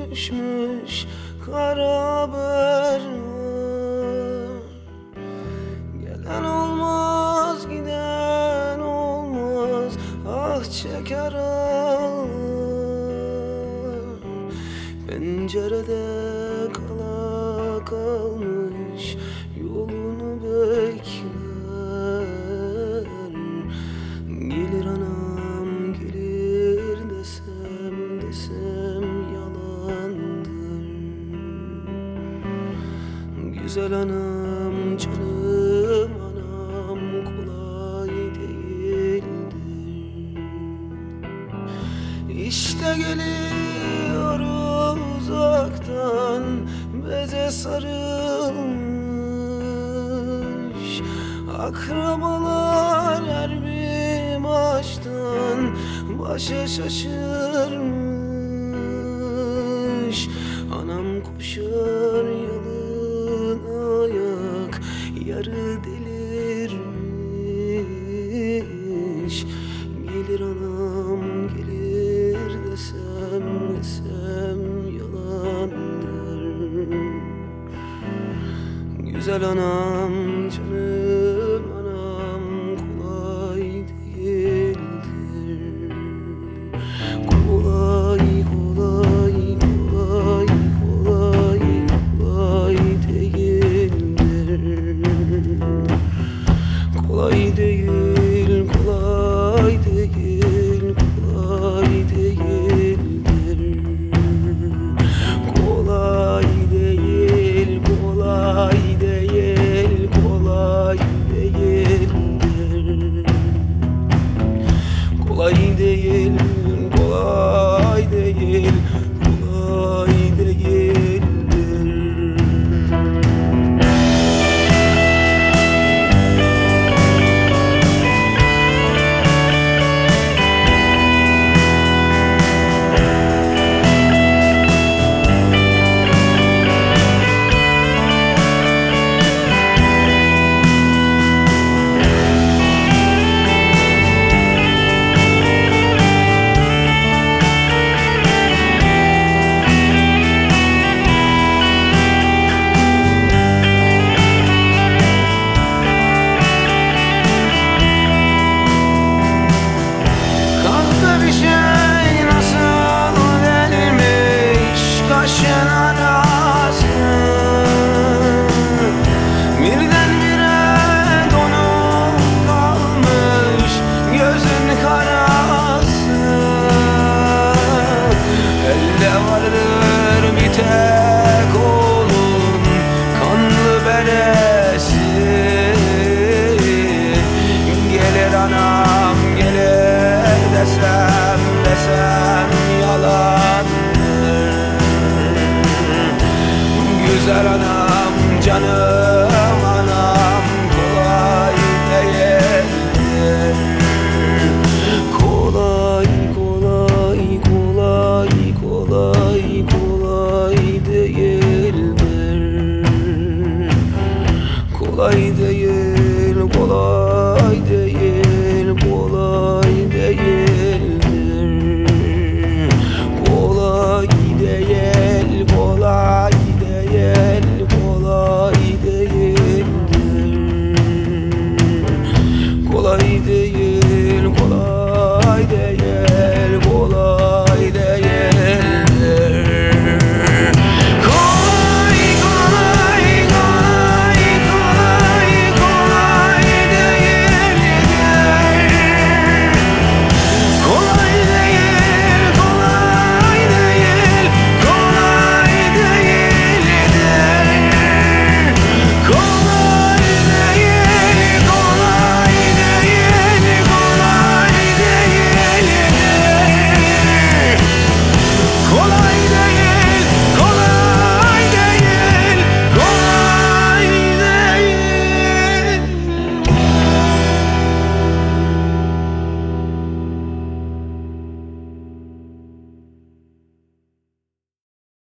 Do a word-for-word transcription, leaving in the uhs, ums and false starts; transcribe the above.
düşmüş kara haber var. Gelen olmaz, giden olmaz, ah çeker ağlar. Pencerede kala kalmış yolunu bekler. Gelir anam gelir desem desem yalandır. Güzel anam canım anam kolay değildir. İşte geliyor uzaktan beze sarılmış. Akrabalar her bir maçtan başa şaşırmış. Anam koşar yalın ayak yarı delirmiş. Gelir anam gelir desem desem yalandır. Güzel anam canım anam kolay değildir. Kolay kolay kolay kolay kolay değildir. Kolay değil kolay değil kolay değildir. Kolay değil kolay değil kolay değildir. Kolay değil kolay değil kolay değildir. Güzel anam canım anam kolay değildir. Kolay kolay kolay kolay kolay değildir. Kolay değil